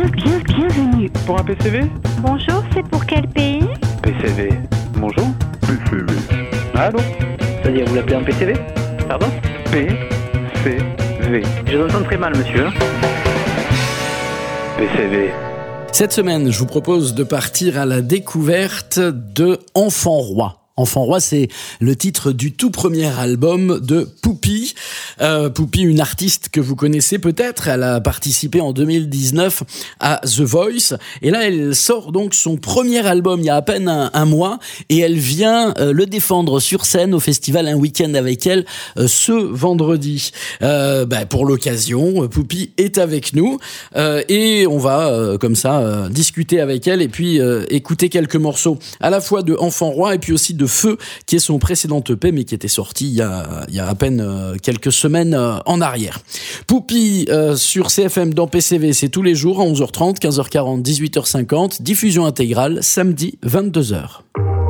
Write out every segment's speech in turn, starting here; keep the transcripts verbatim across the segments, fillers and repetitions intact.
Bien, bien, bienvenue. Pour un P C V? Bonjour, c'est pour quel pays? P C V. Bonjour. P C V. Allô? C'est-à-dire, vous l'appelez un P C V? Pardon? P C V. Je vous entends très mal, monsieur. P C V. Cette semaine, je vous propose de partir à la découverte de Enfant Roi. Enfant Roi, c'est le titre du tout premier album de Poupie. Euh, Poupie, une artiste que vous connaissez peut-être. Elle a participé en deux mille dix-neuf à The Voice. Et là, elle sort donc son premier album il y a à peine un, un mois. Et elle vient euh, le défendre sur scène au festival Un Week-end avec elle euh, ce vendredi. Euh, bah, pour l'occasion, Poupie est avec nous. Euh, et on va, euh, comme ça, euh, discuter avec elle et puis euh, écouter quelques morceaux à la fois de Enfant Roi et puis aussi de Feu, qui est son précédent E P, mais qui était sorti il y a, il y a à peine euh, quelques semaines euh, en arrière. Poupie euh, sur C F M dans P C V, c'est tous les jours à onze heures trente, quinze heures quarante, dix-huit heures cinquante. Diffusion intégrale, samedi, vingt-deux heures.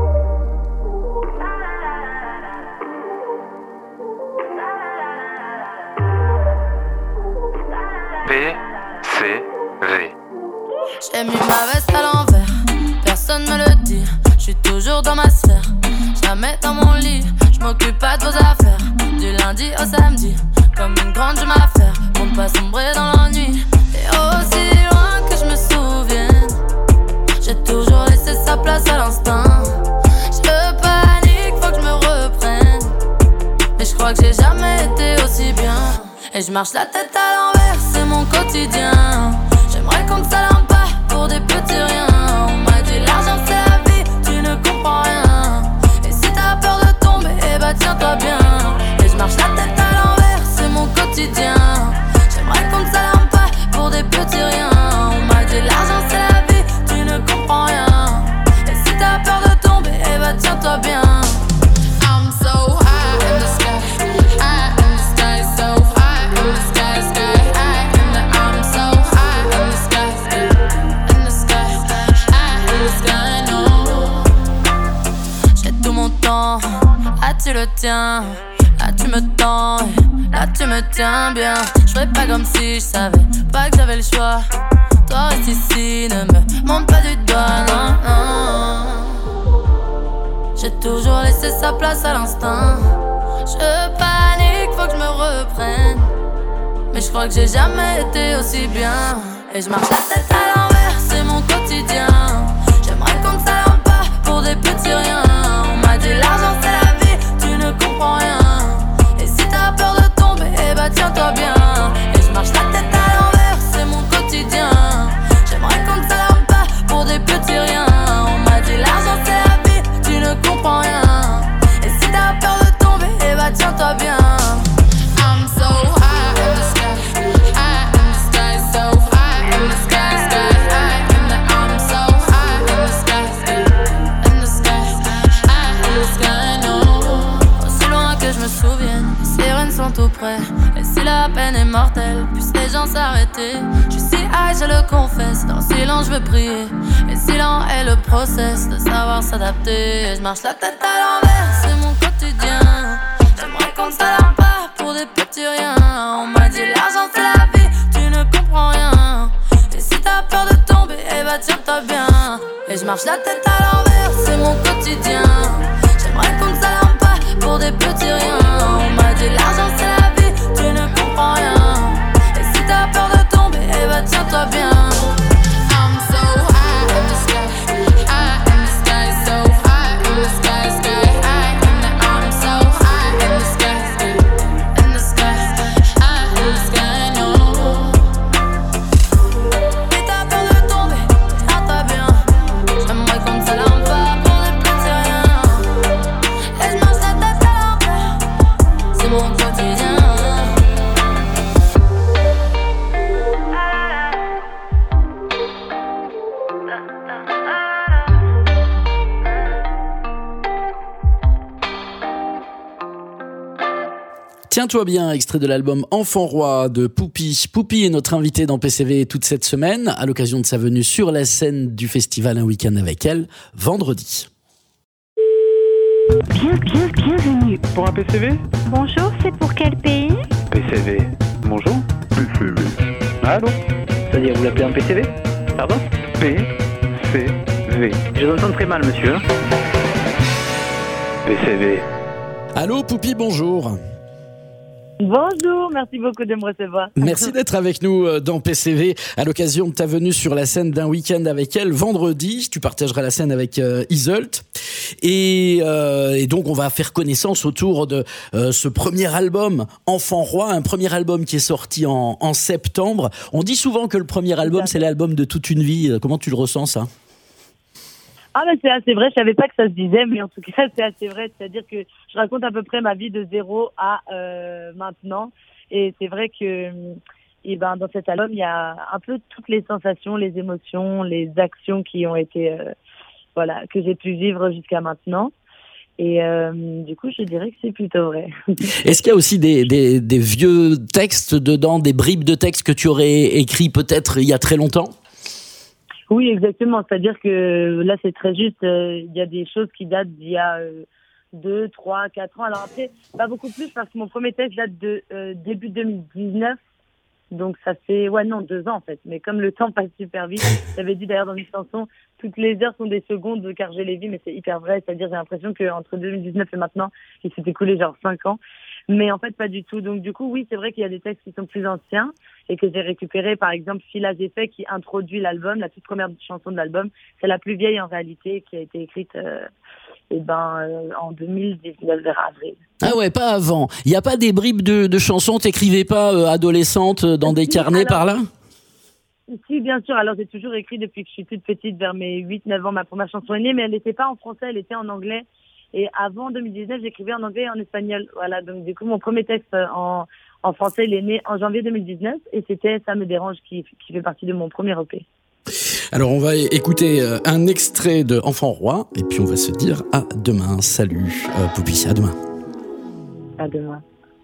P C V. J'ai mis ma veste à l'envers, personne me le dit. Je suis toujours dans ma sphère, jamais dans mon lit. Je m'occupe pas de vos affaires, du lundi au samedi, comme une grande je m'affaire, pour ne pas sombrer dans l'ennui. Et aussi loin que je me souvienne, j'ai toujours laissé sa place à l'instinct. Je panique, faut que je me reprenne, mais je crois que j'ai jamais été aussi bien. Et je marche la tête à l'envers, c'est mon quotidien. J'aimerais qu'on ne s'alarme pas pour des petits riens. On m'a dit l'argent c'est la vie, tu ne comprends rien. Et si t'as peur de tomber, eh bah tiens-toi bien. Et je marche la tête à l'envers, c'est mon quotidien. J'aimerais qu'on ne s'alarme pas pour des petits riens. On m'a dit l'argent c'est la vie, tu ne comprends rien. Et si t'as peur de tomber, eh bah tiens-toi bien. I'm so high in the sky, high in the sky, so high in the sky, sky high in the. I'm so high in the sky, in the sky, high in the sky, no. J'ai tout mon temps, là tu le tiens, là tu me tends, là tu me tiens bien. Je ferais pas comme si je savais pas que j'avais le choix. Toi reste ici, ne me montre pas du doigt, non, non. J'ai toujours laissé sa place à l'instinct. Je panique, faut que je me reprenne, mais je crois que j'ai jamais été aussi bien. Et je marche la tête à l'envers, c'est mon quotidien. J'aimerais qu'on ne s'alarme pas pour des petits riens. On m'a dit l'argent c'est la vie, tu ne comprends rien. Et si t'as peur de tomber, eh bah tiens-toi bien. Et je marche la tête à l'envers, c'est mon quotidien. J'aimerais qu'on ne s'alarme pas pour des petits riens. On m'a dit l'argent c'est la vie, tu ne comprends rien. Et si t'as peur de tomber, eh bah tiens-toi bien. I'm so high in the sky, high in the sky, so high in the sky, sky high in the. I'm so high in the sky, in the sky, high in the sky, no. Aussi loin que je me souvienne, les sirènes sont tout près. Et si la peine est mortelle, puissent les gens s'arrêter. Je suis si high, je le confesse, dans le silence je veux prier. Et si lent est le process de savoir s'adapter. Je marche la tête à l'envers, c'est mon quotidien. J'aimerais qu'on ne s'alarme pas pour des petits riens. On m'a dit l'argent c'est la vie, tu ne comprends rien. Et si t'as peur de tomber, eh bah tiens-toi bien. Et je marche la tête à l'envers, c'est mon quotidien. J'aimerais qu'on ne s'alarme pas pour des petits riens. On m'a dit l'argent c'est la vie, tu ne comprends rien. Et si t'as peur de tomber, eh bah tiens-toi bien. I'm so high in the sky, high in the sky, so high in the sky, sky high in the. I'm so high in the sky, in the sky, high in the sky, no. Et t'as peur de tomber, tiens-toi bien. J'aimerais qu'on ne s'alarme pas pour des petits riens. Et je marche la tête à l'envers, c'est mon quotidien. Tiens-toi bien, extrait de l'album Enfant Roi de Poupie. Poupie est notre invitée dans P C V toute cette semaine, à l'occasion de sa venue sur la scène du festival Un Week-end avec elle, vendredi. Bien, bien, bienvenue. Pour un P C V? Bonjour, c'est pour quel pays? P C V. Bonjour. P C V. Allô? C'est-à-dire, vous l'appelez un P C V? Pardon? P C V. Je vous entends très mal, monsieur. P C V. Allô, Poupie, bonjour. Bonjour, merci beaucoup de me recevoir. Merci d'être avec nous dans P C V à l'occasion de ta venue sur la scène d'un week-end avec elle vendredi. Tu partageras la scène avec euh, Iseult. Et, euh, et donc on va faire connaissance autour de euh, ce premier album Enfant Roi, un premier album qui est sorti en, en septembre. On dit souvent que le premier album c'est l'album de toute une vie. Comment tu le ressens, ça? Ah ben c'est assez vrai, je savais pas que ça se disait, mais en tout cas c'est assez vrai, c'est-à-dire que je raconte à peu près ma vie de zéro à euh, maintenant, et c'est vrai que et ben dans cet album il y a un peu toutes les sensations, les émotions, les actions qui ont été euh, voilà que j'ai pu vivre jusqu'à maintenant. Et euh, du coup, je dirais que c'est plutôt vrai. Est-ce qu'il y a aussi des, des, des vieux textes dedans, des bribes de textes que tu aurais écrits peut-être il y a très longtemps? Oui, exactement. C'est-à-dire que là, c'est très juste. Euh, il y a des choses qui datent d'il y a euh, deux, trois, quatre ans. Alors après, pas beaucoup plus parce que mon premier texte date de euh, début deux mille dix-neuf. Donc ça fait, ouais, non, deux ans en fait. Mais comme le temps passe super vite, j'avais dit d'ailleurs dans une chanson, toutes les heures sont des secondes car je les vis, mais c'est hyper vrai. C'est-à-dire, j'ai l'impression qu'entre deux mille dix-neuf et maintenant, il s'est écoulé genre cinq ans. Mais en fait, pas du tout. Donc du coup, oui, c'est vrai qu'il y a des textes qui sont plus anciens et que j'ai récupéré. Par exemple, Fila Effet qui introduit l'album, la toute première chanson de l'album. C'est la plus vieille en réalité, qui a été écrite euh, eh ben, euh, en deux mille dix-neuf, vers avril. Ah ouais, pas avant. Il n'y a pas des bribes de, de chansons, t'écrivais pas euh, adolescente dans des carnets Alors, par là? Si, bien sûr. Alors, j'ai toujours écrit depuis que je suis toute petite, vers mes huit neuf ans, ma première chanson est née, mais elle n'était pas en français, elle était en anglais. Et avant deux mille dix-neuf, j'écrivais en anglais et en espagnol. Voilà, donc du coup, mon premier texte en, en français, il est né en janvier deux mille dix-neuf et c'était Ça me dérange qui, qui fait partie de mon premier E P. Alors on va écouter un extrait de Enfant Roi et puis on va se dire à demain. Salut euh, Poupie, à demain. À demain.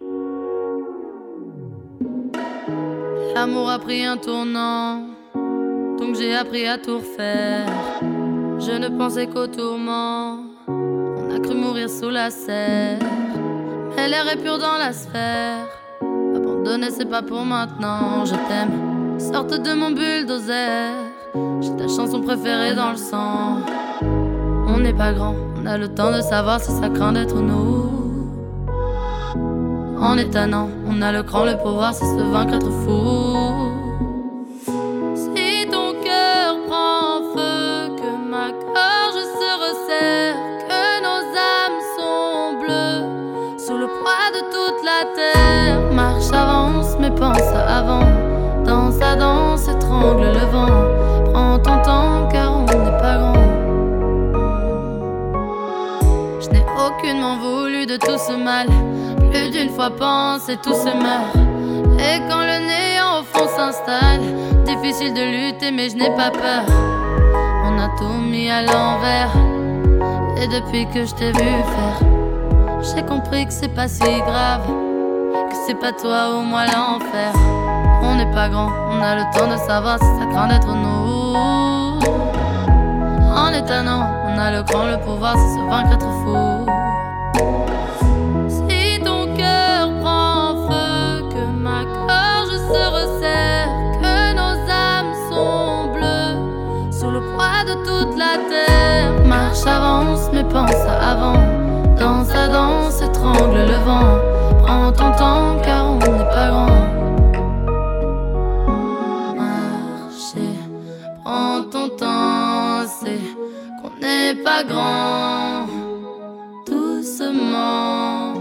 L'amour a pris un tournant, donc j'ai appris à tout refaire. Je ne pensais qu'au tourment, on a cru mourir sous la serre. Mais l'air est pur dans la sphère, abandonner c'est pas pour maintenant. Je t'aime, sorte de mon bulldozer. J'ai ta chanson préférée dans le sang. On n'est pas grand, on a le temps de savoir si ça craint d'être nous. En étonnant, on a le cran, le pouvoir, c'est se vaincre, être fou. Si ton cœur prend feu, que ma gorge se resserre, que nos âmes sont bleues, sous le poids de toute la terre. Marche, avance, mais pense avant. Dans sa danse, étrangle le vent. Prends ton temps, car on n'est pas grand. Je n'ai aucunement voulu de tout ce mal. Plus d'une fois pensé, tout se meurt. Et quand le néant au fond s'installe, difficile de lutter mais je n'ai pas peur. On a tout mis à l'envers. Et depuis que je t'ai vu faire, j'ai compris que c'est pas si grave, que c'est pas toi ou moi l'enfer. On n'est pas grand, on a le temps de savoir si ça craint d'être nous. En étonnant, on a le cran, le pouvoir, c'est se vaincre, être fou. Avance mais pense avant. Dans sa danse étrangle le vent. Prends ton temps car on n'est pas grand. Marcher, prends ton temps, c'est qu'on n'est pas grand. Doucement,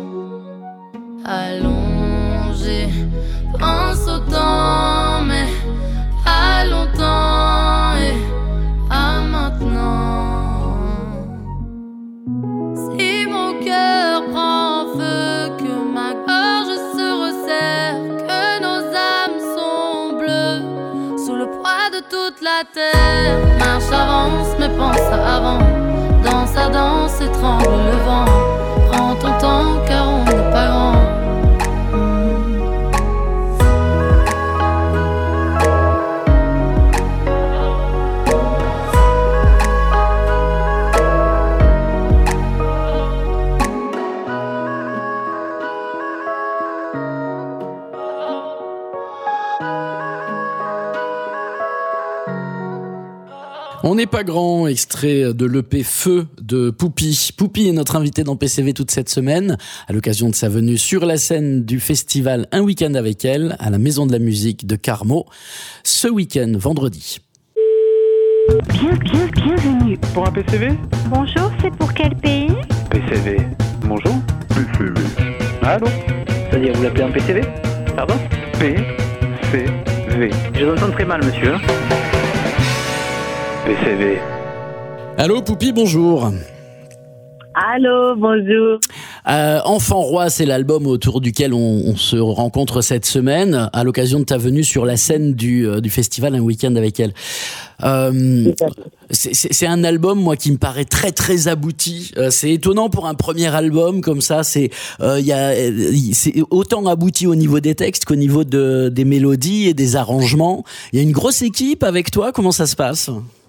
allongé, pense au temps mais pas longtemps et à maintenant. La terre marche, avance, mais pense avant. Dans sa danse, étrangle le vent. Prends ton temps, car on n'est pas grand. On n'est pas grand, extrait de l'E P Feu de Poupie. Poupie est notre invité dans P C V toute cette semaine, à l'occasion de sa venue sur la scène du festival Un week-end avec elle, à la Maison de la musique de Carmaux, ce week-end, vendredi. Bien, bien, bienvenue. Pour un P C V? Bonjour, c'est pour quel pays? P C V. Bonjour. P C V. Allô? C'est-à-dire, vous l'appelez un P C V? Pardon? P C V. Je vous entends très mal, monsieur. P C V. Allô, Poupie, bonjour. Allô, bonjour. Euh, Enfant Roi, c'est l'album autour duquel on, on se rencontre cette semaine, à l'occasion de ta venue sur la scène du, euh, du festival Un week-end avec elle. Euh, c'est, c'est, c'est un album, moi, qui me paraît très très abouti. Euh, c'est étonnant pour un premier album comme ça. C'est, euh, y a, c'est autant abouti au niveau des textes qu'au niveau de, des mélodies et des arrangements. Il y a une grosse équipe avec toi. Comment ça se passe?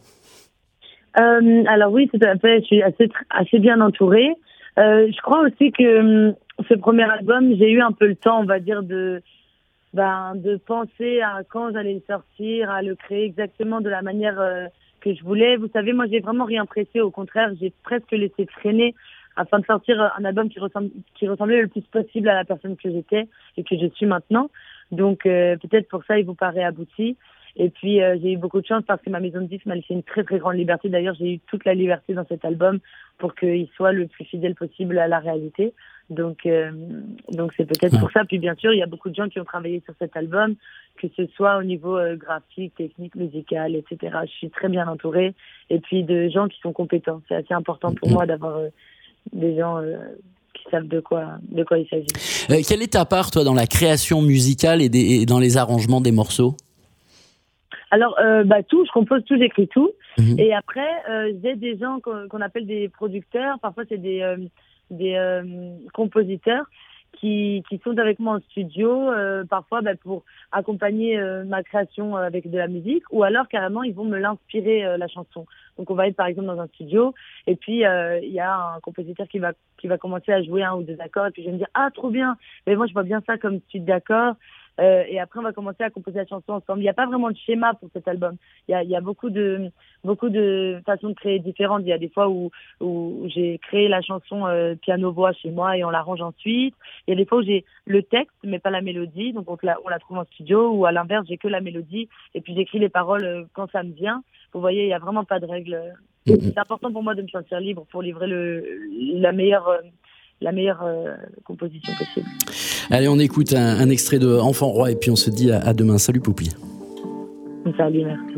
Euh, alors oui, tout à fait. Je suis assez assez bien entourée. Euh, je crois aussi que hum, ce premier album, j'ai eu un peu le temps, on va dire, de ben de penser à quand j'allais le sortir, à le créer exactement de la manière euh, que je voulais. Vous savez, moi, j'ai vraiment rien pressé. Au contraire, j'ai presque laissé traîner afin de sortir un album qui ressemble qui ressemblait le plus possible à la personne que j'étais et que je suis maintenant. Donc euh, peut-être pour ça, il vous paraît abouti. Et puis, euh, j'ai eu beaucoup de chance parce que ma maison de disques m'a laissé une très, très grande liberté. D'ailleurs, j'ai eu toute la liberté dans cet album pour qu'il soit le plus fidèle possible à la réalité. Donc, euh, donc c'est peut-être pour ça. Puis, bien sûr, il y a beaucoup de gens qui ont travaillé sur cet album, que ce soit au niveau euh, graphique, technique, musical, et cetera. Je suis très bien entourée. Et puis, de gens qui sont compétents. C'est assez important pour moi d'avoir euh, des gens euh, qui savent de quoi, de quoi il s'agit. Euh, quelle est ta part, toi, dans la création musicale et, des, et dans les arrangements des morceaux? Alors, euh, bah, tout, je compose tout, j'écris tout. Mmh. Et après, euh, j'ai des gens qu'on, qu'on appelle des producteurs. Parfois, c'est des, euh, des euh, compositeurs qui, qui sont avec moi en studio, euh, parfois bah, pour accompagner euh, ma création avec de la musique, ou alors carrément, ils vont me l'inspirer, euh, la chanson. Donc, on va être par exemple dans un studio, et puis il euh, y a un compositeur qui va, qui va commencer à jouer un ou deux accords, et puis je vais me dire « Ah, trop bien ! Mais moi, je vois bien ça comme suite d'accords. » Euh, et après, on va commencer à composer la chanson ensemble. Il n'y a pas vraiment de schéma pour cet album. Il y a, il y a beaucoup de, beaucoup de façons de créer différentes. Il y a des fois où, où j'ai créé la chanson euh, piano-voix chez moi et on l'arrange ensuite. Il y a des fois où j'ai le texte, mais pas la mélodie. Donc, on la, on la trouve en studio. Ou à l'inverse, j'ai que la mélodie. Et puis, j'écris les paroles euh, quand ça me vient. Vous voyez, il n'y a vraiment pas de règle. Mmh. C'est important pour moi de me sentir libre pour livrer le, la meilleure... Euh, la meilleure euh, composition possible. Allez, on écoute un, un extrait de Enfant Roi et puis on se dit à, à demain. Salut Poupie. Salut, merci.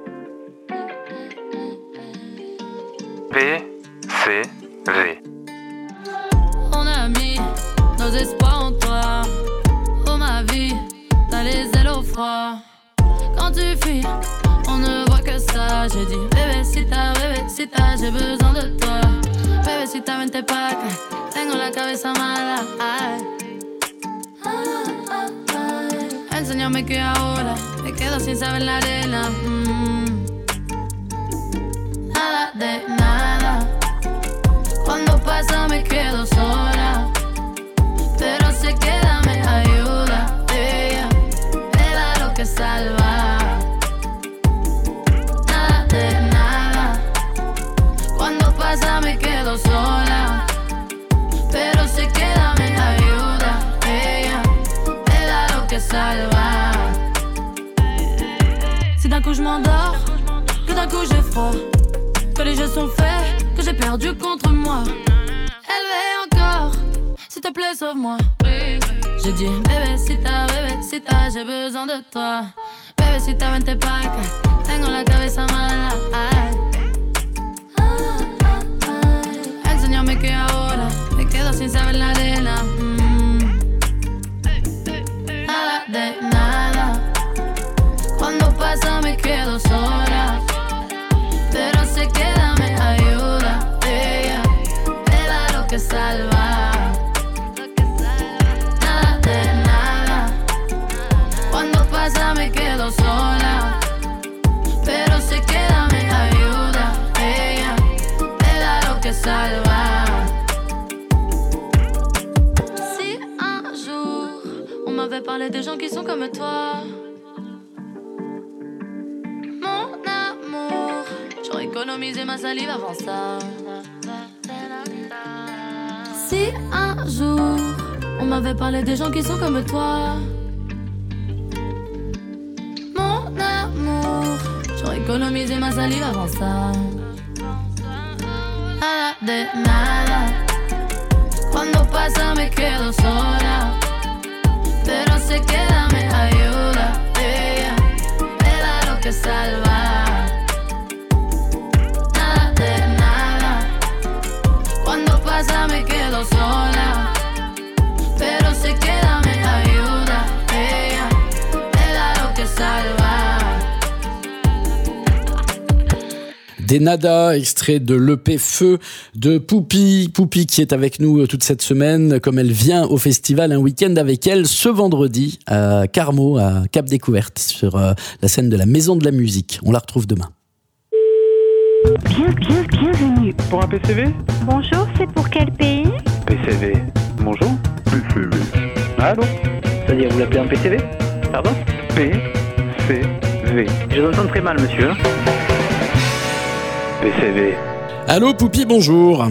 P C V. On a mis nos espoirs en toi. Oh ma vie, t'as les ailes au froid. Quand tu fuis, on ne voit que ça. J'ai dit bebecita, bebecita, j'ai besoin de toi. Bebecita, vente pa' acá. Tengo la cabeza mala. Ay. Enséñame que ahora me quedo sin saber la arena. Mm. Nada de nada. Cuando pasa me quedo sola. Pero sé que ella me ayuda. Ella me da lo que salva. Nada de nada. Cuando pasa me quedo sola. Pero sé que ella me ayuda. Ella me da lo que salva. Si d'un coup je m'endors, que d'un coup j'ai froid, que les jeux sont faits, que j'ai perdu contre moi. Elle veut encore, s'il te plaît sauve-moi. J'ai dit bebecita, bebecita, j'ai besoin de toi. Bebecita, vente pa' acá, tengo la cabeza mala. Ay. Enséñame que ahora me quedo sin saber la arena. Mm. Nada de nada. Cuando pasa me quedo sola. Pero sé que ella me ayuda. Ella me da lo que salva. Nada de nada. Cuando pasa me quedo sola. Pero sé que ella me ayuda. Ella me da lo que salva. Si un jour on m'avait parlé des gens qui sont comme toi, économisé ma salive avant ça. Si un jour on m'avait parlé des gens qui sont comme toi, mon amour, j'aurais économisé ma salive avant ça. Nada de nada, cuando pasa me quedo sola, pero sé que dame ayuda, ella me da lo que salva. Nada de nada, cuando pasa me quedo sola, pero sé que dame ayuda, ella me da lo que salva. Des Nada, extrait de l'E P Feu de Poupie. Poupie qui est avec nous toute cette semaine, comme elle vient au festival, un week-end avec elle ce vendredi à Carmaux, à Cap Découverte, sur la scène de la Maison de la Musique. On la retrouve demain. Bien, bien, bienvenue. Pour un P C V? Bonjour, c'est pour quel pays? P C V. Bonjour? P C V. Allô? C'est-à-dire, vous l'appelez un P C V? Pardon? P C V. Je vous entends très mal, monsieur. P C V. Allô Poupie, bonjour.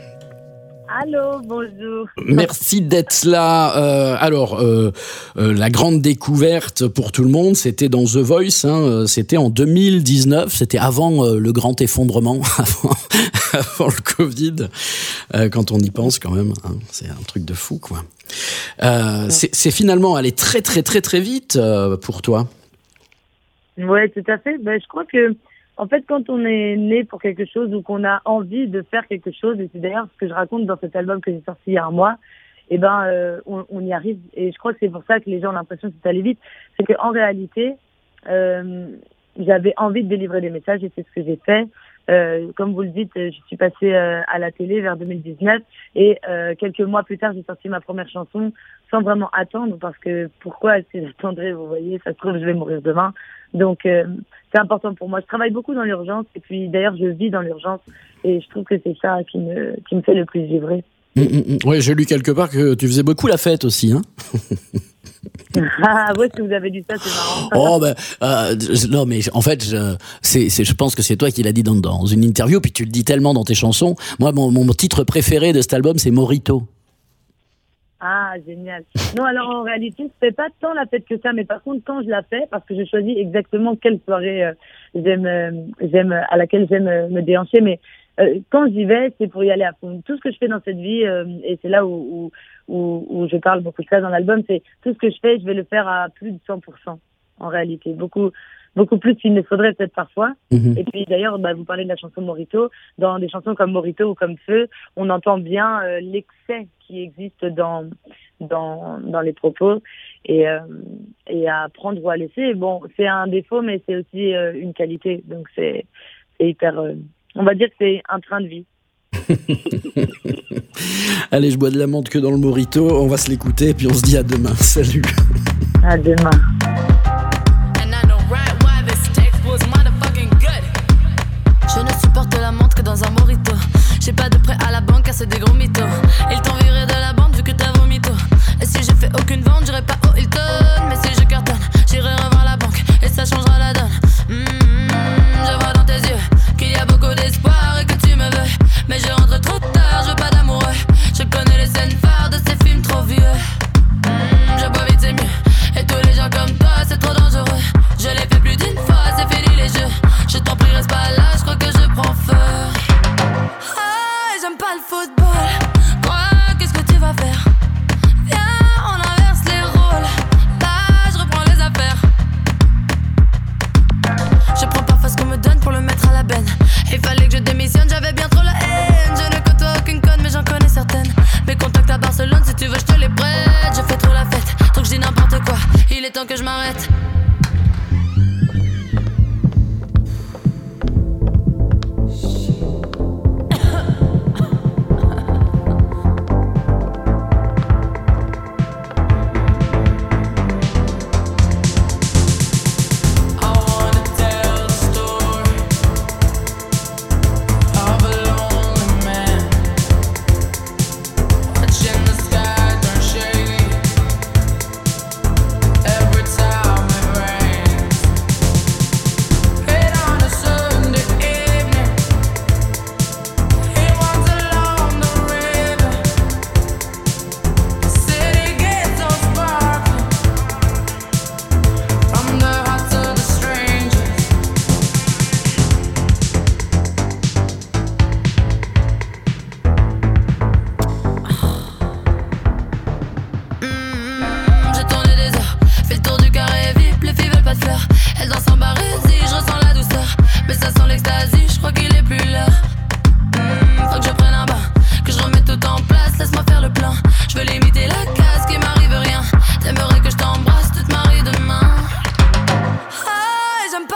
Allô, bonjour. Merci d'être là. Euh, alors, euh, euh, la grande découverte pour tout le monde, c'était dans The Voice. Hein, c'était en deux mille dix-neuf. C'était avant euh, le grand effondrement, avant, avant le Covid. Euh, quand on y pense, quand même, hein, c'est un truc de fou, quoi. Euh, c'est, c'est finalement allé très, très, très, très vite euh, pour toi. Ouais, tout à fait. Ben, je crois que en fait, quand on est né pour quelque chose ou qu'on a envie de faire quelque chose, et c'est d'ailleurs ce que je raconte dans cet album que j'ai sorti il y a un mois, eh ben, euh, on, on y arrive. Et je crois que c'est pour ça que les gens ont l'impression que c'est allé vite. C'est qu'en réalité, euh, j'avais envie de délivrer des messages et c'est ce que j'ai fait. Euh, comme vous le dites, je suis passée euh, à la télé vers deux mille dix-neuf et euh, quelques mois plus tard, j'ai sorti ma première chanson sans vraiment attendre parce que pourquoi est-ce que j'attendrais, vous voyez, ça se trouve, je vais mourir demain. Donc, euh, c'est important pour moi. Je travaille beaucoup dans l'urgence et puis d'ailleurs, je vis dans l'urgence et je trouve que c'est ça qui me, qui me fait le plus vibrer. Mmh, mmh. Oui, j'ai lu quelque part que tu faisais beaucoup la fête aussi, hein. Ah, ouais, si vous avez dit ça, c'est marrant. Oh, ben, euh, non, mais en fait, je, c'est, c'est, je pense que c'est toi qui l'as dit dans, dans une interview, puis tu le dis tellement dans tes chansons. Moi, mon, mon titre préféré de cet album, c'est Morito. Ah, génial. Non, alors en réalité, je fais pas tant la fête que ça, mais par contre, quand je la fais, parce que je choisis exactement quelle soirée euh, j'aime, euh, j'aime, à laquelle j'aime euh, me déhancher, mais euh, quand j'y vais, c'est pour y aller à fond. Tout ce que je fais dans cette vie, euh, et c'est là où, où, où, où je parle beaucoup de ça dans l'album, c'est tout ce que je fais, je vais le faire à plus de cent pour cent, en réalité. Beaucoup, beaucoup plus qu'il ne faudrait peut-être parfois. Mm-hmm. Et puis d'ailleurs, bah, vous parlez de la chanson Morito. Dans des chansons comme Morito ou comme Feu, on entend bien euh, l'excès qui existe dans dans dans les propos et euh, et à prendre ou à laisser. Bon, c'est un défaut, mais c'est aussi euh, une qualité. Donc c'est c'est hyper. Euh, on va dire que c'est un train de vie. Allez, je bois de la menthe que dans le Morito. On va se l'écouter et puis on se dit à demain. Salut. À demain. Je ne supporte la menthe que dans un Morito. J'ai pas de prêt à la banque, car c'est des gros mythos. Ils t'ont viré de la bande vu que t'as vomito. Et si je fais aucune vente, j'irai pas au Hilton. Mais si je cartonne, j'irai revendre la banque et ça changera la donne. Mmh, je vois dans tes yeux qu'il y a beaucoup d'espoir et que tu me veux. Mais je rentre trop tard, je veux pas d'amoureux. Je connais les scènes phares de ces films trop vieux. Mmh, je bois vite, c'est mieux. Et tous les gens comme toi, c'est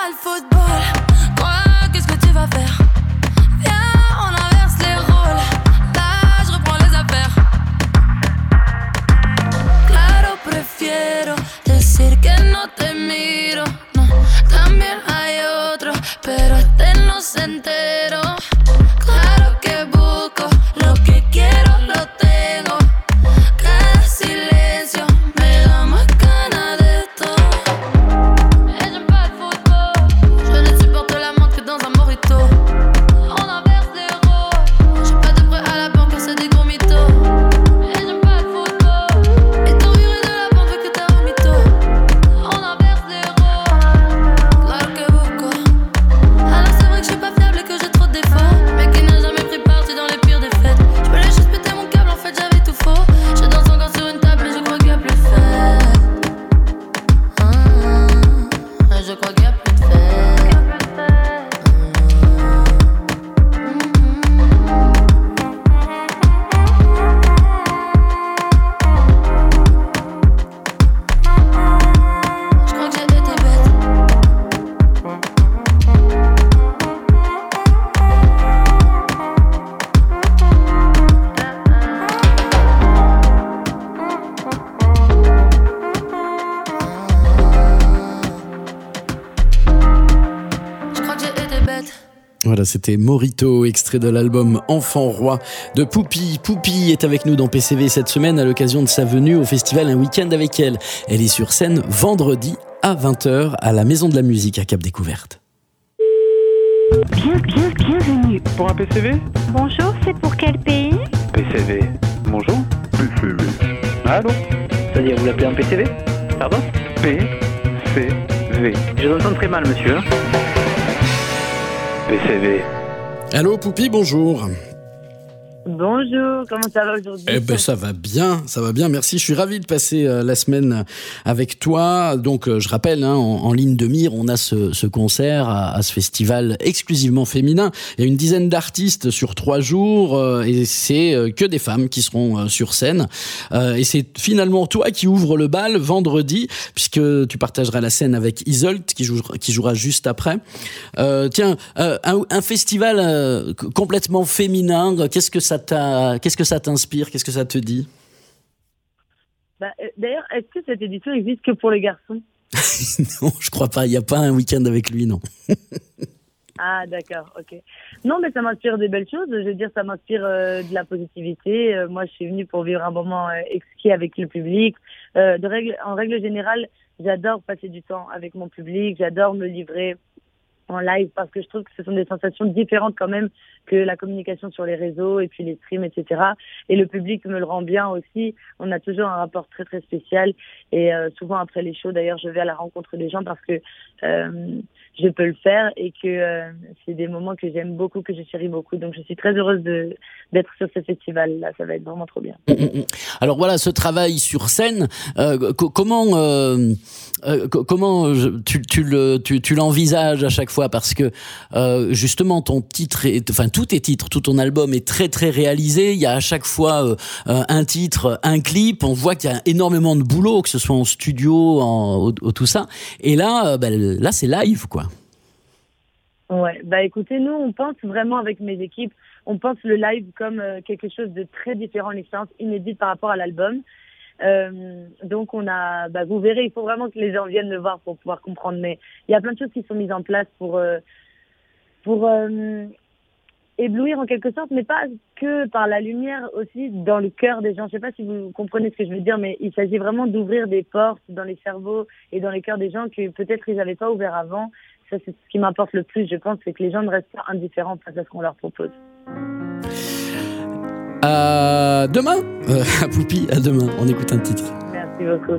pas le football. Quoi, qu'est-ce que tu vas faire? Viens, on inverse les rôles. Là, je reprends les affaires. Claro, prefiero decir que no te miro. No, también hay otro, pero este no se enteró. Claro que busco lo que quiero, lo tengo. Cada silencio me da más ganas de todo. Et j'aime pas le football. Je ne supporte la menthe que dans un mojito. On inverse les rôles. J'ai pas de prêt à la banque, c'est des gros mythos. Et j'aime pas le football. Et t'en viré de la banque vu que t'as un mytho. On inverse les rôles. Claro que busco. Alors c'est vrai que je suis pas fiable et que j'ai trop de défauts. Mais qui n'a jamais pris parti dans les pires défaites. Je peux juste péter mon câble, en fait j'avais tout faux. Je danse encore sur une table et je crois qu'il y a plus de fête. Ah, je crois qu'il y a plus de fête. Je crois que j'ai été bête. Je crois que j'ai été bête. Voilà, c'était Morito, extrait de l'album Enfant Roi de Poupie. Poupie est avec nous dans P C V cette semaine à l'occasion de sa venue au festival Un Week-end avec elle. Elle est sur scène vendredi à vingt heures à la Maison de la Musique à Cap Découverte. Bien, bien, bienvenue. Pour un P C V? Bonjour, c'est pour quel pays? P C V. Bonjour. P C V. Allô? C'est-à-dire, vous l'appelez un P C V? Pardon? P C V. Je vous entends très mal, monsieur. Hein. P C V. Allô Poupie, bonjour. Bonjour, comment ça va aujourd'hui? Eh ben ça va bien, ça va bien, merci. Je suis ravi de passer euh, la semaine avec toi. Donc euh, je rappelle, hein, en, en ligne de mire, on a ce, ce concert à, à ce festival exclusivement féminin. Il y a une dizaine d'artistes sur trois jours euh, et c'est euh, que des femmes qui seront euh, sur scène. Euh, et c'est finalement toi qui ouvre le bal vendredi, puisque tu partageras la scène avec Isolt qui jouera, qui jouera juste après. Euh, tiens, euh, un, un festival euh, complètement féminin, qu'est-ce que ça t'a, qu'est-ce que ça t'inspire, qu'est-ce que ça te dit? Bah, euh, d'ailleurs, est-ce que cette édition existe que pour les garçons? Non, je crois pas. Il n'y a pas un week-end avec lui, non. Ah, d'accord, ok. Non, mais ça m'inspire des belles choses. Je veux dire, ça m'inspire euh, de la positivité. Euh, moi, je suis venue pour vivre un moment euh, exquis avec le public. Euh, de règle, en règle générale, j'adore passer du temps avec mon public. J'adore me livrer en live parce que je trouve que ce sont des sensations différentes quand même que la communication sur les réseaux et puis les streams, et cetera. Et le public me le rend bien aussi. On a toujours un rapport très très spécial et euh, souvent après les shows, d'ailleurs, je vais à la rencontre des gens parce que euh, je peux le faire et que euh, c'est des moments que j'aime beaucoup, que je chéris beaucoup. Donc je suis très heureuse de d'être sur ce festival-là. Ça va être vraiment trop bien. Alors voilà, ce travail sur scène, euh, co- comment euh, euh, co- comment tu tu le tu, tu l'envisages à chaque fois, parce que euh, justement ton titre est, enfin tous tes titres, tout ton album est très très réalisé. Il y a à chaque fois euh, un titre, un clip. On voit qu'il y a énormément de boulot, que ce soit en studio, en au, au, tout ça. Et là, euh, ben, là c'est live quoi. Ouais, bah écoutez, nous on pense vraiment avec mes équipes, on pense le live comme euh, quelque chose de très différent, une expérience inédite par rapport à l'album. Euh, donc on a, bah vous verrez, il faut vraiment que les gens viennent le voir pour pouvoir comprendre. Mais il y a plein de choses qui sont mises en place pour euh, pour euh, éblouir en quelque sorte, mais pas que par la lumière, aussi dans le cœur des gens. Je sais pas si vous comprenez ce que je veux dire, mais il s'agit vraiment d'ouvrir des portes dans les cerveaux et dans les cœurs des gens que peut-être ils n'avaient pas ouvert avant. Ça, c'est ce qui m'importe le plus, je pense, c'est que les gens ne restent pas indifférents face à ce qu'on leur propose. À demain, euh, à Poupie, à demain. On écoute un titre. Merci beaucoup.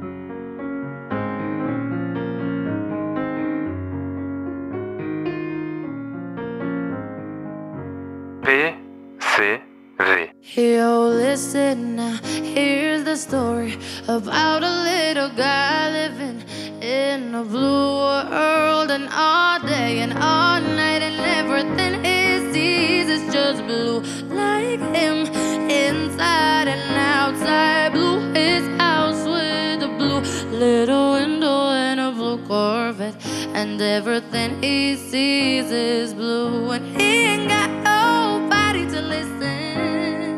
P C V. Yo, listen now, here's the story about a little guy living in a blue world, and all day and all night and everything he sees is just blue, like him, inside and outside. Blue, his house with a blue little window and a blue Corvette, and everything he sees is blue, and he ain't got nobody to listen.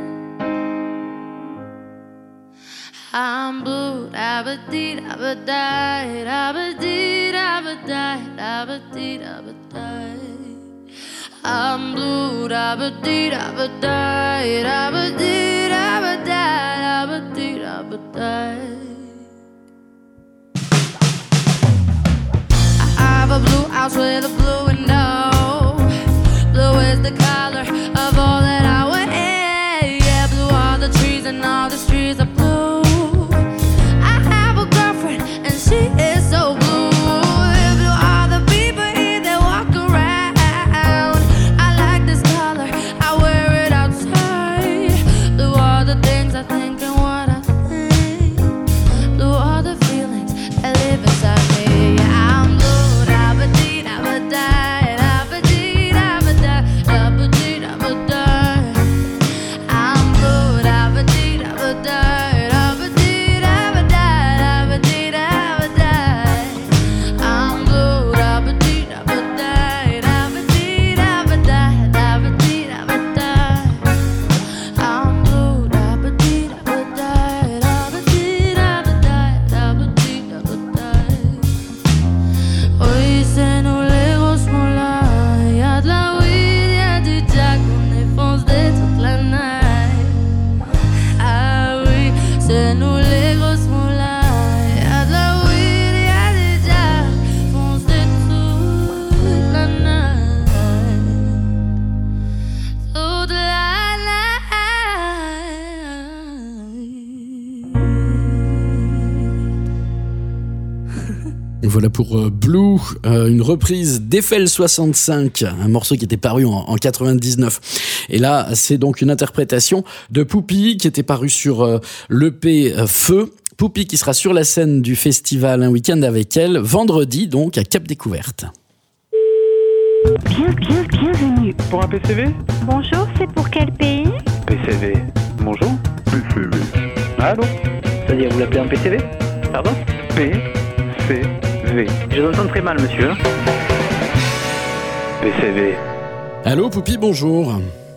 I'm blue, da-ba-dee, da-ba-die, da-ba-dee, da-ba-die, da-ba-dee, da-ba-die. I'm blue, da-ba-dee, da-ba-die, da-ba-dee, da-ba-die, da-ba-dee, da-ba-die. I have a blue house with a blue window. Blue is the color of all that I wear. Yeah, blue are the trees and all the streets are blue. I have a girlfriend and she is so blue. Blue are the people here that walk around. I like this color, I wear it outside. Blue are the things I think and what I think. Blue are the feelings that live inside me. I'm blue, da-ba-dee, da-ba-die, da-ba-dee, da-ba-die, da-ba-dee, da-ba-die. I'm blue, da-ba-dee, da-ba-die, da-ba-dee, da-ba-die, da-ba-dee, da-ba-die. I'm blue, da-ba-dee, da-ba-die, da-ba-dee, da-ba-die, da-ba-dee, da-ba-die. I'm blue, da-ba-dee, da-ba-die, da-ba-dee, da-ba-die, da-ba-dee, da-ba-die. Hoy c'est nous les grosses moulins. Y'a de la weed, y'a du jack, on est foncé toute la night. Ah oui, c'est nous les grosses moulins. Y'a de la weed, y'a du jack, foncé toute la night. Toute la night. Voilà pour euh, Blue, euh, une reprise d'Eiffel soixante-cinq, un morceau qui était paru en, en quatre-vingt-dix-neuf. Et là, c'est donc une interprétation de Poupie qui était paru sur euh, l'E P euh, Feu. Poupie qui sera sur la scène du festival Un week-end avec elle, vendredi donc à Cap Découverte. Bien, bien, bienvenue. Pour un P C V? Bonjour, c'est pour quel pays? P C V. Bonjour. P C V. Allô? C'est-à-dire, vous l'appelez un P C V? Pardon? P C V. Je vous entends très mal, monsieur. P C V. Allô Poupie, bonjour.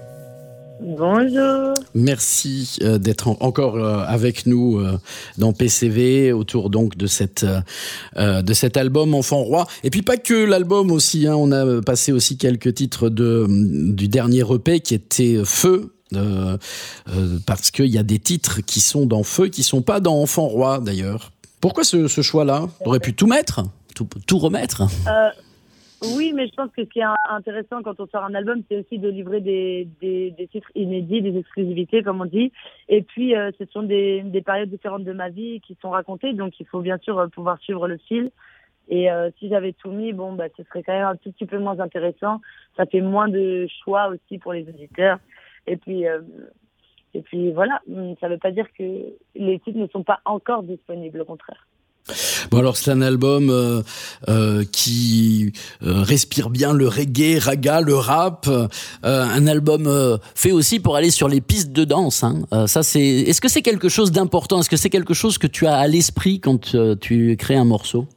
Bonjour. Merci euh, d'être en- encore euh, avec nous euh, dans P C V autour donc de cette euh, de cet album Enfant Roi. Et puis pas que l'album aussi, hein, on a passé aussi quelques titres de du dernier E P qui était Feu. Euh, euh, parce qu'il y a des titres qui sont dans Feu qui sont pas dans Enfant Roi d'ailleurs. Pourquoi ce, ce choix-là? On aurait pu tout mettre, tout, tout remettre. Euh, oui, mais je pense que ce qui est intéressant quand on sort un album, c'est aussi de livrer des, des, des titres inédits, des exclusivités, comme on dit. Et puis, euh, ce sont des, des périodes différentes de ma vie qui sont racontées, donc il faut bien sûr euh, pouvoir suivre le fil. Et euh, si j'avais tout mis, bon, bah, ce serait quand même un tout petit peu moins intéressant. Ça fait moins de choix aussi pour les auditeurs. Et puis, euh, et puis voilà, ça ne veut pas dire que les titres ne sont pas encore disponibles, au contraire. Bon alors c'est un album euh, euh, qui euh, respire bien le reggae, raga, le rap. Euh, un album euh, fait aussi pour aller sur les pistes de danse. Hein. Euh, ça c'est. Est-ce que c'est quelque chose d'important? Est-ce que c'est quelque chose que tu as à l'esprit quand euh, tu crées un morceau?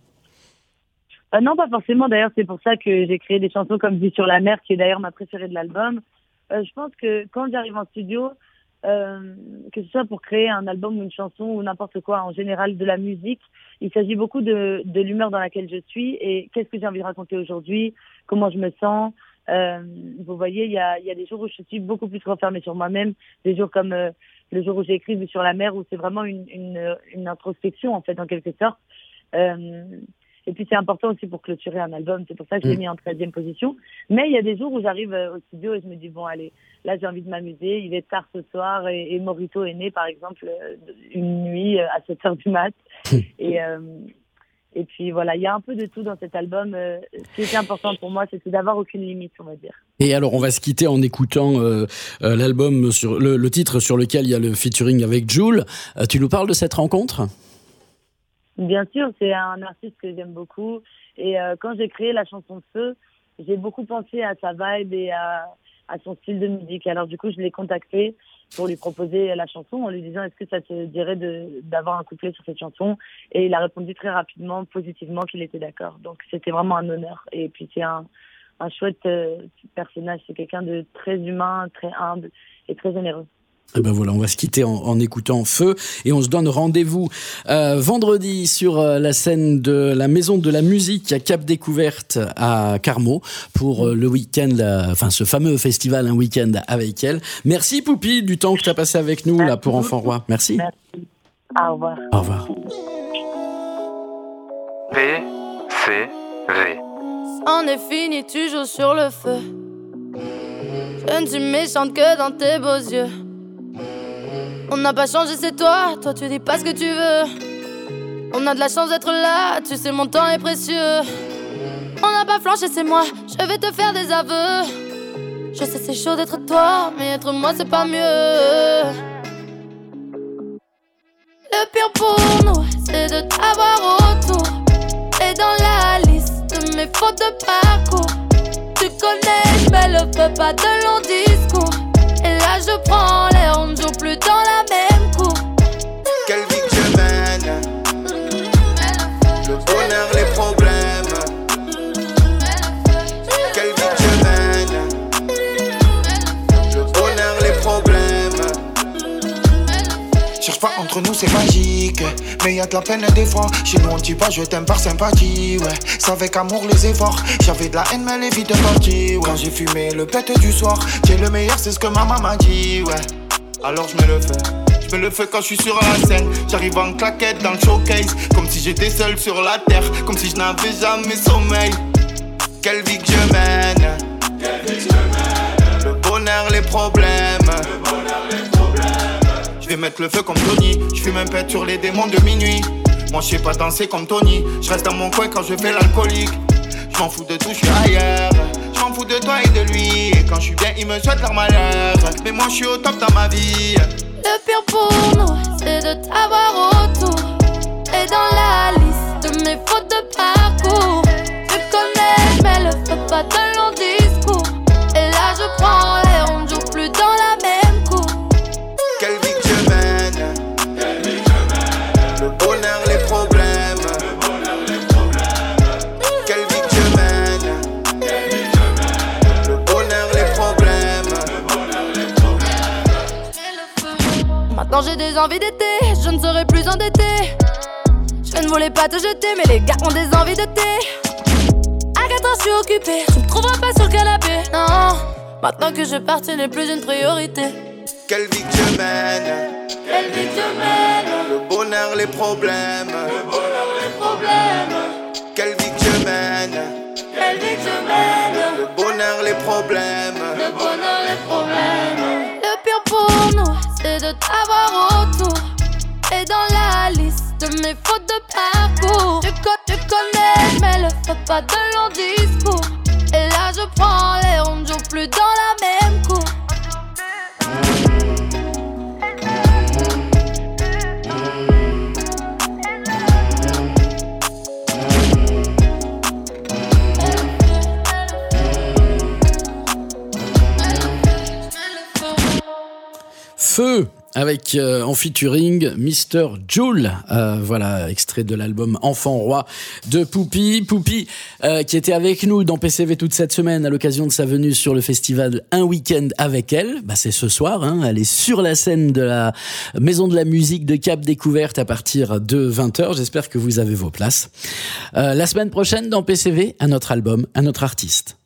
Euh, non, pas forcément. D'ailleurs, c'est pour ça que j'ai créé des chansons comme Vue sur la mer, qui est d'ailleurs ma préférée de l'album. Euh, je pense que quand j'arrive en studio, euh, que ce soit pour créer un album ou une chanson ou n'importe quoi, en général de la musique, il s'agit beaucoup de, de l'humeur dans laquelle je suis et qu'est-ce que j'ai envie de raconter aujourd'hui, comment je me sens. Euh, vous voyez, il y a, il y a des jours où je suis beaucoup plus renfermée sur moi-même, des jours comme euh, le jour où j'ai écrit Vue sur la mer, où c'est vraiment une, une, une introspection en fait, en quelque sorte. Euh, Et puis c'est important aussi pour clôturer un album, c'est pour ça que je l'ai mis en treizième position. Mais il y a des jours où j'arrive au studio et je me dis, bon allez, là j'ai envie de m'amuser, il est tard ce soir et, et Morito est né par exemple une nuit à sept heures du mat. et, euh, et puis voilà, il y a un peu de tout dans cet album. Ce qui était important pour moi, c'était d'avoir aucune limite, on va dire. Et alors on va se quitter en écoutant euh, euh, l'album, sur le, le titre sur lequel il y a le featuring avec Jul. Euh, tu nous parles de cette rencontre ? Bien sûr, c'est un artiste que j'aime beaucoup. Et euh, quand j'ai créé la chanson Feu, j'ai beaucoup pensé à sa vibe et à, à son style de musique. Alors du coup, je l'ai contacté pour lui proposer la chanson en lui disant est-ce que ça te dirait de, d'avoir un couplet sur cette chanson, et il a répondu très rapidement, positivement, qu'il était d'accord. Donc c'était vraiment un honneur. Et puis c'est un, un chouette euh, personnage, c'est quelqu'un de très humain, très humble et très généreux. Et ben voilà, on va se quitter en, en écoutant Feu, et on se donne rendez-vous euh, vendredi sur euh, la scène de la Maison de la Musique à Cap Découverte à Carmaux pour euh, le week-end, euh, enfin ce fameux festival Un week-end avec elle. Merci Poupie du temps que tu as passé avec nous. Merci là pour Enfant Roi. Merci. Merci. Au revoir. Au revoir. P C V. On est fini, tu joues sur le feu. Je ne suis méchante que dans tes beaux yeux. On n'a pas changé, c'est toi, toi tu dis pas ce que tu veux. On a de la chance d'être là, tu sais mon temps est précieux. On n'a pas flanché, c'est moi, je vais te faire des aveux. Je sais c'est chaud d'être toi, mais être moi c'est pas mieux. Le pire pour nous, c'est de t'avoir autour. Et dans la liste de mes fautes de parcours, tu connais, je mets le feu, pas de long discours. Et là je prends l'air, on ne joue plus dans la même cour. Quelle vie que je mène, le bonheur, les problèmes. Quelle vie que je mène, le bonheur, les problèmes. Cherche pas entre nous, c'est magique, mais y'a de la peine des fois. Chez nous on dit pas je t'aime par sympathie, ouais. C'est avec amour les efforts. J'avais de la haine mais elle est vite partie, ouais. Quand j'ai fumé le pète du soir, t'es le meilleur, c'est ce que maman m'a dit, ouais. Alors je mets le feu, je mets le feu quand je suis sur la scène. J'arrive en claquette dans le showcase, comme si j'étais seul sur la terre, comme si je n'avais jamais sommeil. Quelle vie que je mène, quelle vie que je mène. Le bonheur, les problèmes, le bonheur, les problèmes. Je vais mettre le feu comme Tony, je fume un pet sur les démons de minuit. Moi je sais pas danser comme Tony, je reste dans mon coin quand je fais l'alcoolique. Je m'en fous de tout, je suis ailleurs. Je m'en fous de toi et de lui. Et quand je suis bien, il me souhaite leur malheur. Mais moi je suis au top dans ma vie. Le pire pour nous, c'est de t'avoir autour. Et dans la liste de mes fautes de parcours, tu connais, mais le feu, pas de long discours. Et là je prends l'air, on ne joue plus dans la même cour. Quelle vie que je mène, quelle vie que je mène. Le bonheur, les problèmes, le bonheur, les problèmes. Quelle vie que je mène, quelle vie que je mène. Le bonheur, les problèmes, le bonheur, les problèmes. Maintenant j'ai des envies d'été, je ne serai plus endettée. Je ne voulais pas te jeter, mais les gars ont des envies de thé. À quatre heures je suis occupée, tu me trouveras pas sur le canapé. Non, maintenant que je pars, tu n'es plus une priorité. Quelle vie que je mène, quelle vie que je mène. Le bonheur, les problèmes, le bonheur, les problèmes. Quelle vie que je mène, quelle vie que je mène. Le bonheur, les problèmes, le bonheur, les problèmes. Le pire pour nous, c'est de t'avoir autour. Et dans la liste de mes fautes de parcours, tu, co- tu connais, mais le feu, pas de long discours. Et là je prends l'air, on ne joue plus dans la même cour. Feu avec euh, en featuring Mister Joule, euh, voilà, extrait de l'album Enfant Roi de Poupie. Poupie euh, qui était avec nous dans P C V toute cette semaine à l'occasion de sa venue sur le festival Un week-end avec elle. Bah, c'est ce soir, hein, elle est sur la scène de la Maison de la Musique de Cap Découverte à partir de vingt heures. J'espère que vous avez vos places. Euh, la semaine prochaine dans P C V, un autre album, un autre artiste.